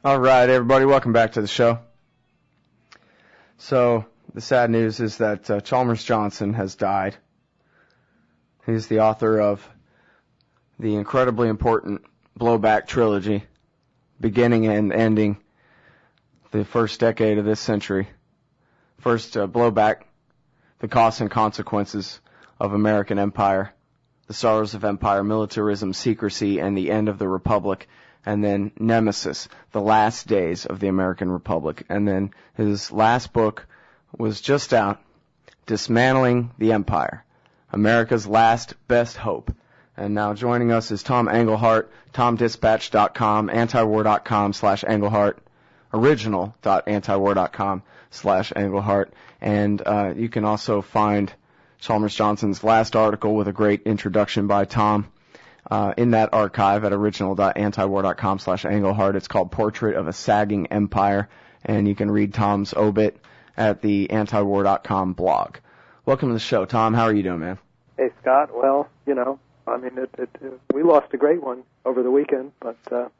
All right, everybody, welcome back to the show. So, the sad news is that Chalmers Johnson has died. He's the author of the incredibly important Blowback trilogy, beginning and ending the first decade of this century. First, Blowback, The Costs and Consequences of American Empire, The Sorrows of Empire, Militarism, Secrecy, and the End of the Republic. And then Nemesis, The Last Days of the American Republic. And then his last book was just out, Dismantling the Empire, America's Last Best Hope. And now joining us is Tom Engelhardt, TomDispatch.com, antiwar.com/Engelhardt, original.antiwar.com/Engelhardt. And you can also find Chalmers Johnson's last article with a great introduction by Tom in that archive at original.antiwar.com/Engelhardt. It's called Portrait of a Sagging Empire, and you can read Tom's obit at the antiwar.com blog. Welcome to the show, Tom. How are you doing, man? Hey, Scott. Well, we lost a great one over the weekend, but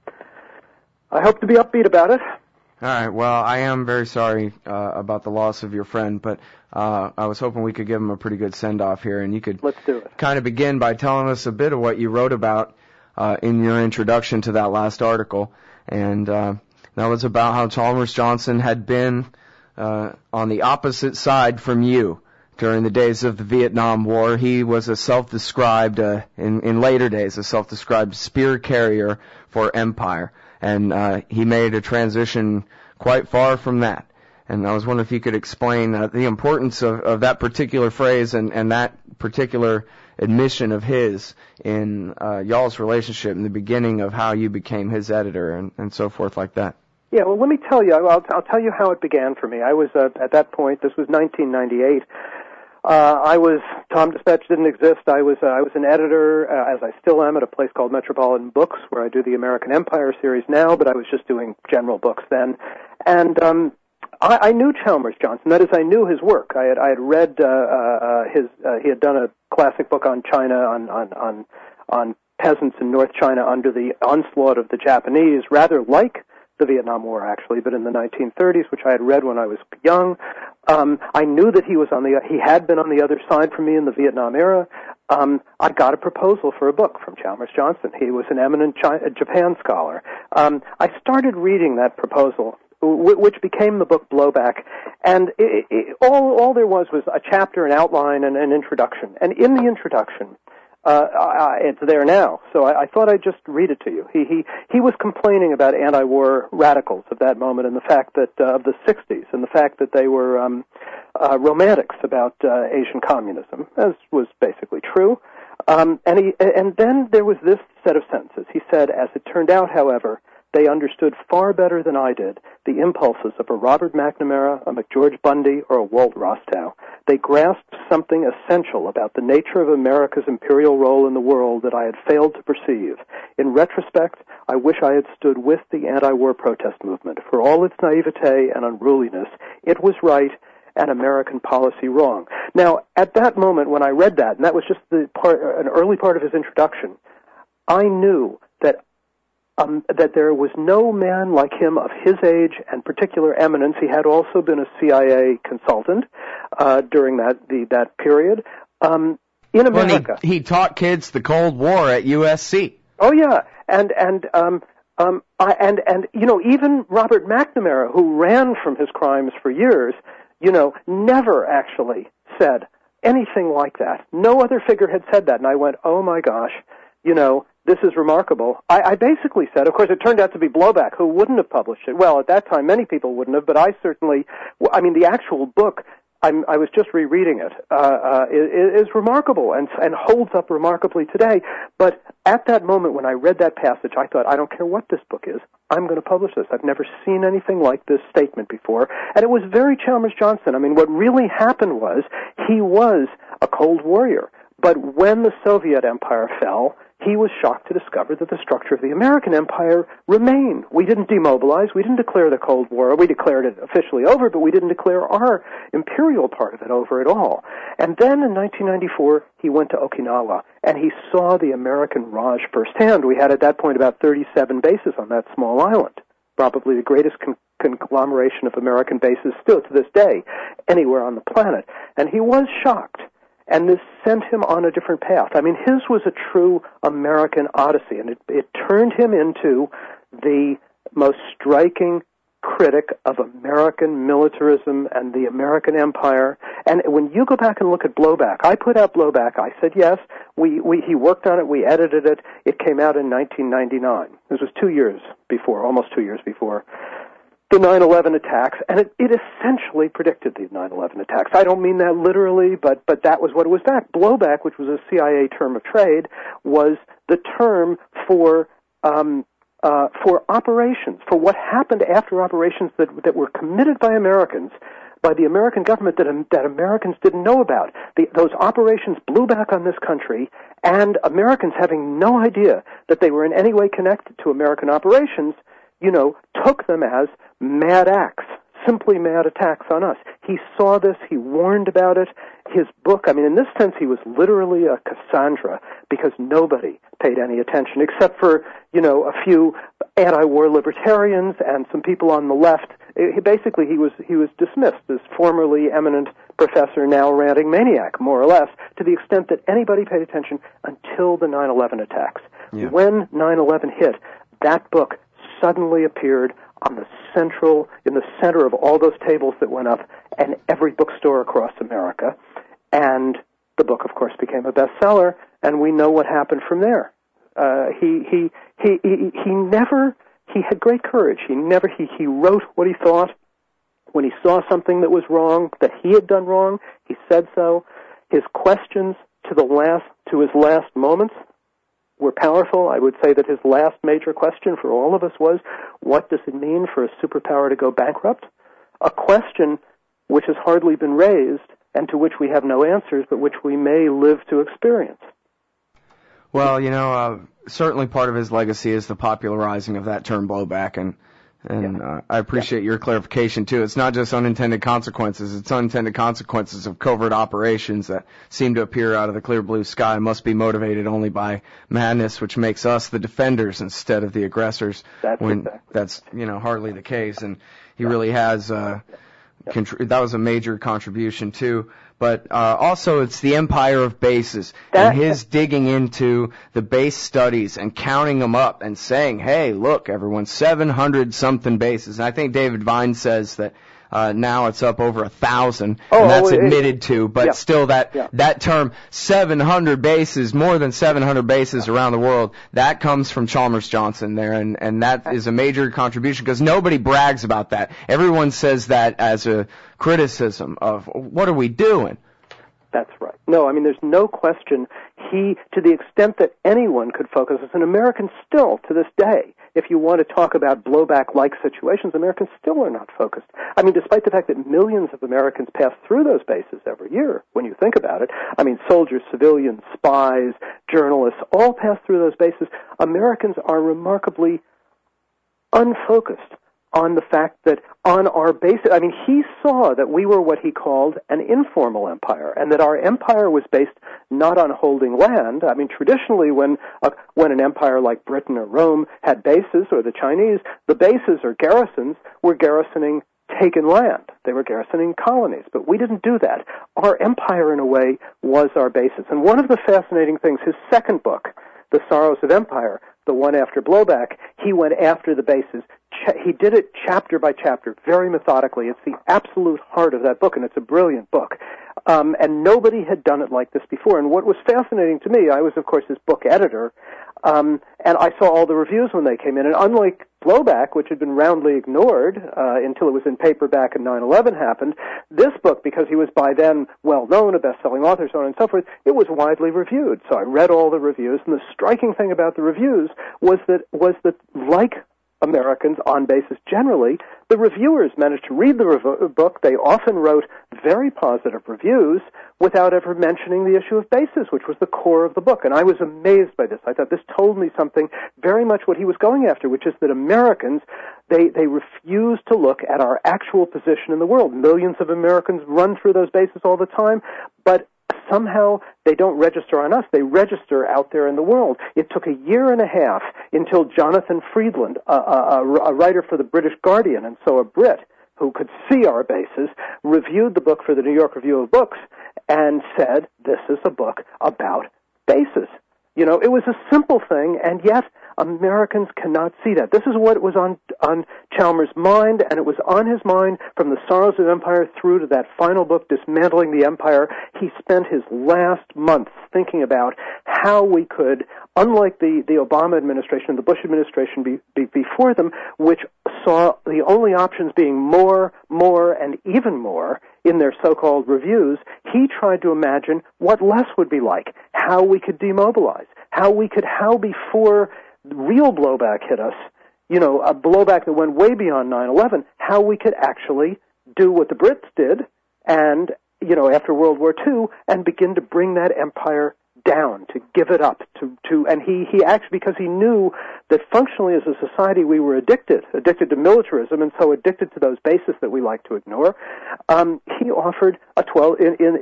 I hope to be upbeat about it. All right. Well, I am very sorry about the loss of your friend, but I was hoping we could give him a pretty good send-off here, and you could Let's do it. Kind of begin by telling us a bit of what you wrote about in your introduction to that last article, and that was about how Chalmers Johnson had been on the opposite side from you during the days of the Vietnam War. He was a self-described, in later days, a self-described spear carrier for empire. And he made a transition quite far from that. And I was wondering if you could explain the importance of that particular phrase and that particular admission of his in y'all's relationship in the beginning of how you became his editor and so forth like that. Yeah, well, let me tell you. I'll tell you how it began for me. I was, at that point, this was 1998, Tom Dispatch didn't exist. I was an editor, as I still am, at a place called Metropolitan Books, where I do the American Empire series now, but I was just doing general books then. And I knew Chalmers Johnson. That is, I knew his work. I had read he had done a classic book on China, on peasants in North China under the onslaught of the Japanese, rather like the Vietnam War, actually, but in the 1930s, which I had read when I was young. I knew that he had been on the other side from me in the Vietnam era. I got a proposal for a book from Chalmers Johnson. He was an eminent Japan scholar. I started reading that proposal, which became the book Blowback, and all there was a chapter, an outline, and an introduction. And in the introduction, it's there now, so I thought I'd just read it to you. He was complaining about anti-war radicals of that moment and the fact that of the 60s and the fact that they were romantics about Asian communism, as was basically true. And then there was this set of sentences. He said, "As it turned out, however, they understood far better than I did the impulses of a Robert McNamara, a McGeorge Bundy, or a Walt Rostow. They grasped something essential about the nature of America's imperial role in the world that I had failed to perceive. In retrospect, I wish I had stood with the anti-war protest movement. For all its naivete and unruliness, it was right and American policy wrong." Now, at that moment when I read that, and that was just an early part of his introduction, I knew that there was no man like him of his age and particular eminence. He had also been a CIA consultant during that period in America. Well, he taught kids the Cold War at USC. Oh yeah, and even Robert McNamara, who ran from his crimes for years, never actually said anything like that. No other figure had said that, and I went, oh my gosh, this is remarkable. I basically said, of course, it turned out to be Blowback, who wouldn't have published it. Well, at that time, many people wouldn't have, but I certainly, the actual book, I was just rereading it, is remarkable and holds up remarkably today. But at that moment when I read that passage, I thought, I don't care what this book is, I'm going to publish this. I've never seen anything like this statement before. And it was very Chalmers Johnson. What really happened was he was a Cold Warrior. But when the Soviet Empire fell, he was shocked to discover that the structure of the American empire remained. We didn't demobilize. We didn't declare the Cold War. We declared it officially over, but we didn't declare our imperial part of it over at all. And then in 1994, he went to Okinawa, and he saw the American Raj firsthand. We had at that point about 37 bases on that small island. probably the greatest conglomeration of American bases still to this day anywhere on the planet. And he was shocked. And this sent him on a different path. I mean, his was a true American odyssey, and it turned him into the most striking critic of American militarism and the American empire. And when you go back and look at Blowback, I put out Blowback. I said, yes, he worked on it, we edited it. It came out in 1999. This was almost 2 years before the 9/11 attacks, and it essentially predicted the 9/11 attacks. I don't mean that literally, but that was what it was back. Blowback, which was a CIA term of trade, was the term for operations, for what happened after operations that were committed by Americans, by the American government that Americans didn't know about. Those operations blew back on this country, and Americans, having no idea that they were in any way connected to American operations, took them as mad acts, simply mad attacks on us. He saw this, he warned about it. His book, I mean, in this sense, he was literally a Cassandra, because nobody paid any attention except for, a few anti-war libertarians and some people on the left. Basically, he was dismissed as formerly eminent professor, now ranting maniac, more or less, to the extent that anybody paid attention until the 9/11 attacks. Yeah. When 9/11 hit, that book suddenly appeared in the center of all those tables that went up in every bookstore across America. And the book, of course, became a bestseller, and we know what happened from there. He had great courage. He wrote what he thought. When he saw something that was wrong, that he had done wrong, he said so. His questions to his last moments were powerful. I would say that his last major question for all of us was, what does it mean for a superpower to go bankrupt? A question which has hardly been raised and to which we have no answers, but which we may live to experience. Well, certainly part of his legacy is the popularizing of that term blowback, and I appreciate your clarification, too. It's not just unintended consequences. It's unintended consequences of covert operations that seem to appear out of the clear blue sky and must be motivated only by madness, which makes us the defenders instead of the aggressors. That's hardly the case. And he really has that was a major contribution, too. But also it's the empire of bases and his digging into the base studies and counting them up and saying, hey, look, everyone, 700-something bases. And I think David Vine says that now it's up over 1,000, and that's admitted to. But still, that term, 700 bases, more than 700 bases around the world, that comes from Chalmers Johnson there, and that is a major contribution because nobody brags about that. Everyone says that as a criticism of what are we doing? That's right. No, I mean, there's no question. To the extent that anyone could focus, as an American still to this day, if you want to talk about blowback-like situations, Americans still are not focused. I mean, despite the fact that millions of Americans pass through those bases every year, when you think about it, I mean, soldiers, civilians, spies, journalists, all pass through those bases. Americans are remarkably unfocused on the fact that on our basis, I mean, he saw that we were what he called an informal empire, and that our empire was based not on holding land. I mean, traditionally, when an empire like Britain or Rome had bases, or the Chinese, the bases or garrisons were garrisoning taken land. They were garrisoning colonies, but we didn't do that. Our empire, in a way, was our basis. And one of the fascinating things, his second book, The Sorrows of Empire, the one after Blowback, he went after the bases. He did it chapter by chapter, very methodically. It's the absolute heart of that book, and it's a brilliant book. And nobody had done it like this before. And what was fascinating to me, I was, of course, his book editor, and I saw all the reviews when they came in. And unlike Blowback, which had been roundly ignored until it was in paperback and 9/11 happened, this book, because he was by then well-known, a best-selling author, so on and so forth, it was widely reviewed. So I read all the reviews, and the striking thing about the reviews was that like Americans on bases generally, the reviewers managed to read the book. They often wrote very positive reviews without ever mentioning the issue of bases, which was the core of the book. And I was amazed by this. I thought this told me something very much what he was going after, which is that Americans, they refuse to look at our actual position in the world. Millions of Americans run through those bases all the time, but somehow they don't register on us. They register out there in the world. It took a year and a half until Jonathan Friedland, a writer for the British Guardian, and so a Brit who could see our bases, reviewed the book for the New York Review of Books and said, this is a book about bases. You know, it was a simple thing, and yet Americans cannot see that. This is what was on Chalmers' mind, and it was on his mind from The Sorrows of Empire through to that final book, Dismantling the Empire. He spent his last months thinking about how we could, unlike the Obama administration, the Bush administration before them, which saw the only options being more, and even more in their so-called reviews, he tried to imagine what less would be like, how we could demobilize, how before real blowback hit us, you know, a blowback that went way beyond 9/11, how we could actually do what the Brits did and, you know, after World War II and begin to bring that empire down, to give it up, and he actually, because he knew that functionally as a society we were addicted to militarism and so addicted to those bases that we like to ignore, he offered a 12,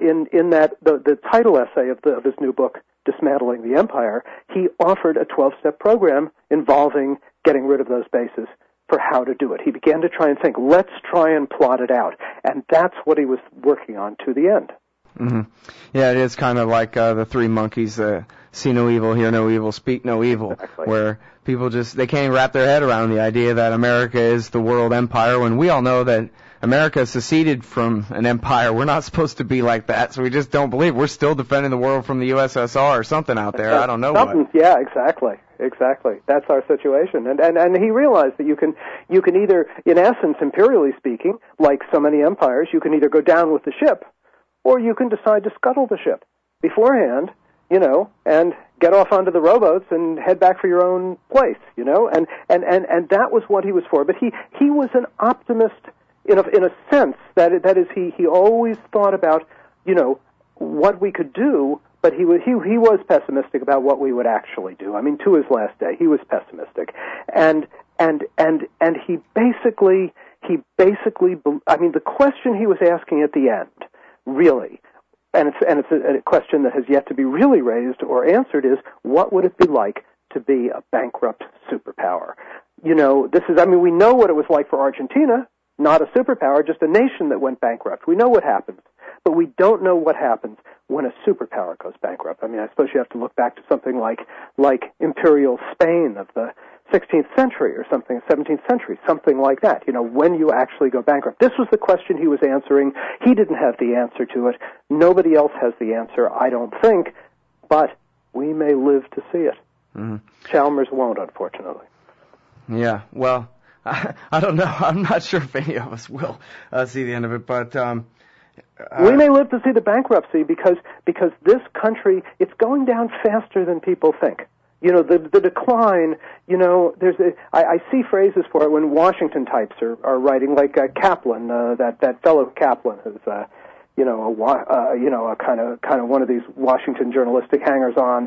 in that, the title essay of his new book, Dismantling the Empire, he offered a 12-step program involving getting rid of those bases for how to do it. He began to try and think, let's try and plot it out. And that's what he was working on to the end. Mm-hmm. Yeah, it is kind of like the Three Monkeys, see no evil, hear no evil, speak no evil, exactly. Where people they can't even wrap their head around the idea that America is the world empire, when we all know that America seceded from an empire. We're not supposed to be like that, so we just don't believe. We're still defending the world from the USSR or something out there. I don't know what. Yeah, exactly. That's our situation. And he realized that you can either, in essence, imperially speaking, like so many empires, you can either go down with the ship, or you can decide to scuttle the ship beforehand, you know, and get off onto the rowboats and head back for your own place, you know, and that was what he was for. But he was an optimist in a sense that is he always thought about, you know, what we could do, but he was pessimistic about what we would actually do. I mean, to his last day, he was pessimistic, and he basically, I mean, the question he was asking at the end, really, and it's a question that has yet to be really raised or answered, is what would it be like to be a bankrupt superpower? You know, we know what it was like for Argentina, not a superpower, just a nation that went bankrupt. We know what happens, but we don't know what happens when a superpower goes bankrupt. I mean, I suppose you have to look back to something like Imperial Spain of the 16th century or something, 17th century, something like that, you know, when you actually go bankrupt. This was the question he was answering. He didn't have the answer to it. Nobody else has the answer, I don't think, but we may live to see it. Mm-hmm. Chalmers won't, unfortunately. Yeah, well, I don't know. I'm not sure if any of us will see the end of it, but we may live to see the bankruptcy because this country, it's going down faster than people think. You know, the decline, you know, I see phrases for it when Washington types are writing, like Kaplan, that fellow Kaplan, who's you know, a kind of one of these Washington journalistic hangers-on.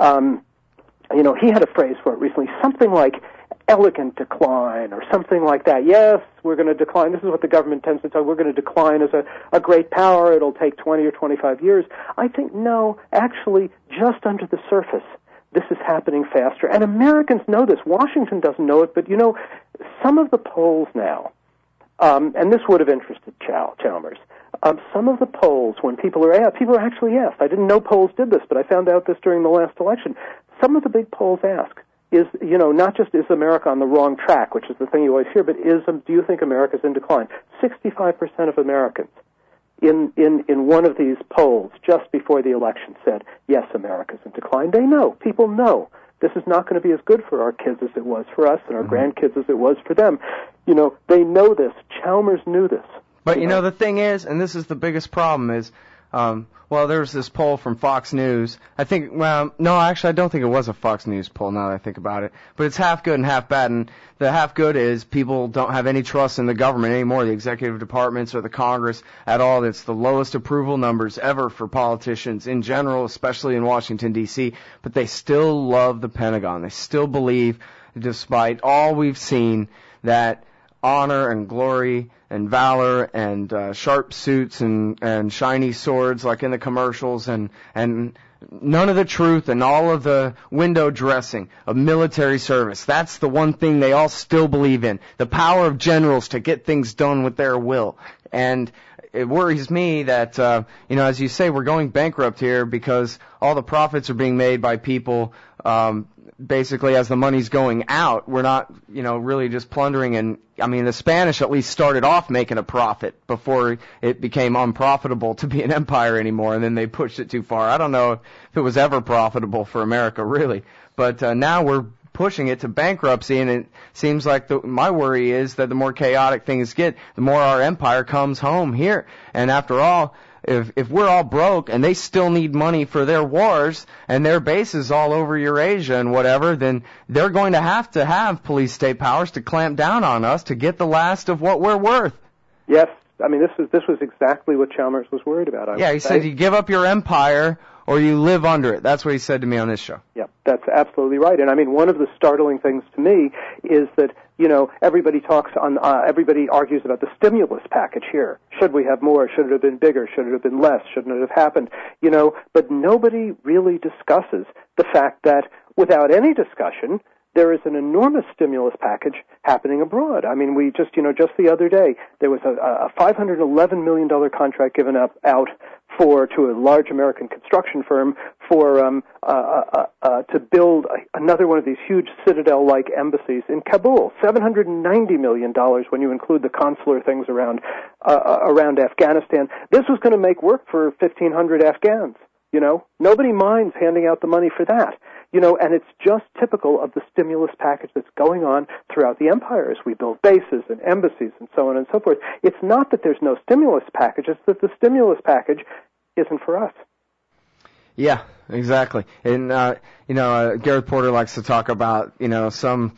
You know, he had a phrase for it recently, something like elegant decline or something like that. Yes, we're going to decline. This is what the government tends to talk. We're going to decline as a great power. It'll take 20 or 25 years. I think, no, actually, just under the surface, this is happening faster. And Americans know this. Washington doesn't know it, but, you know, some of the polls now, and this would have interested Chalmers, some of the polls, when people are actually asked, I didn't know polls did this, but I found out this during the last election, some of the big polls ask, is, you know, not just is America on the wrong track, which is the thing you always hear, but do you think America's in decline? 65% of Americans in one of these polls just before the election said, yes, America's in decline. They know. People know. This is not going to be as good for our kids as it was for us and our grandkids as it was for them. You know, they know this. Chalmers knew this. But, you know, the thing is, and this is the biggest problem, is, well, there was this poll from Fox News. I think, well, no, actually, I don't think it was a Fox News poll now that I think about it. But it's half good and half bad. And the half good is people don't have any trust in the government anymore, the executive departments or the Congress at all. It's the lowest approval numbers ever for politicians in general, especially in Washington, D.C. But they still love the Pentagon. They still believe, despite all we've seen, that honor and glory and valor and sharp suits and shiny swords like in the commercials and none of the truth and all of the window dressing of military service. That's the one thing they all still believe in. The power of generals to get things done with their will. And it worries me that, as you say, we're going bankrupt here because all the profits are being made by people, basically as the money's going out. We're not, really just plundering. And I mean, the Spanish at least started off making a profit before it became unprofitable to be an empire anymore, and then they pushed it too far. I don't know if it was ever profitable for America, really. But now we're pushing it to bankruptcy, and it seems like my worry is that the more chaotic things get, the more our empire comes home here. And after all, if we're all broke and they still need money for their wars and their bases all over Eurasia and whatever, then they're going to have police state powers to clamp down on us to get the last of what we're worth. Yes. I mean, this was exactly what Chalmers was worried about. He said you give up your empire or you live under it. That's what he said to me on this show. Yeah, that's absolutely right. And I mean, one of the startling things to me is that, everybody everybody argues about the stimulus package here. Should we have more? Should it have been bigger? Should it have been less? Shouldn't it have happened? But nobody really discusses the fact that without any discussion, there is an enormous stimulus package happening abroad. I mean, we just the other day, there was a $511 million contract given out to a large American construction firm to build another one of these huge citadel-like embassies in Kabul. $790 million when you include the consular things around Afghanistan. This was going to make work for 1,500 Afghans. Nobody minds handing out the money for that. And it's just typical of the stimulus package that's going on throughout the empire as we build bases and embassies and so on and so forth. It's not that there's no stimulus package, it's that the stimulus package isn't for us. Yeah, exactly. And, Gareth Porter likes to talk about, some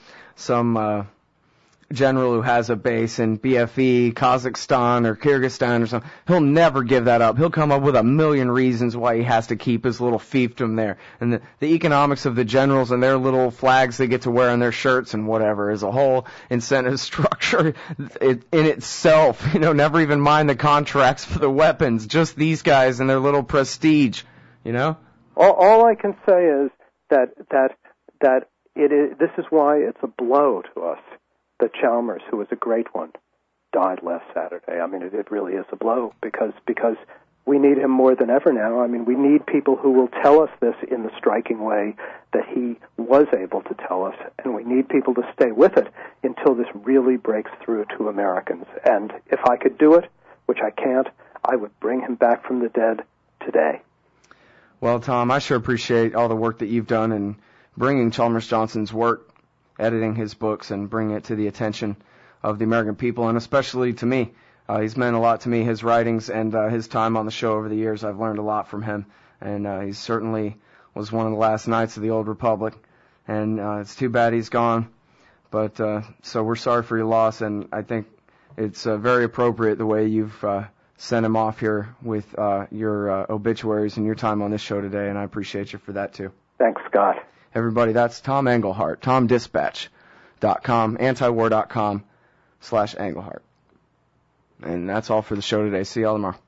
general who has a base in BFE, Kazakhstan, or Kyrgyzstan or something. He'll never give that up. He'll come up with a million reasons why he has to keep his little fiefdom there. And the economics of the generals and their little flags they get to wear on their shirts and whatever is a whole incentive structure in itself. Never even mind the contracts for the weapons. Just these guys and their little prestige, All I can say is that this is why it's a blow to us that Chalmers, who was a great one, died last Saturday. I mean, it really is a blow because we need him more than ever now. I mean, we need people who will tell us this in the striking way that he was able to tell us, and we need people to stay with it until this really breaks through to Americans. And if I could do it, which I can't, I would bring him back from the dead today. Well, Tom, I sure appreciate all the work that you've done in bringing Chalmers Johnson's work, editing his books, and bringing it to the attention of the American people, and especially to me. He's meant a lot to me, his writings and his time on the show over the years. I've learned a lot from him, and he certainly was one of the last knights of the old republic, and it's too bad he's gone. But so we're sorry for your loss, and I think it's very appropriate the way you've sent him off here with your obituaries and your time on this show today, and I appreciate you for that, too. Thanks, Scott. Everybody, that's Tom Engelhart, TomDispatch.com, antiwar.com/Engelhart. And that's all for the show today. See y'all tomorrow.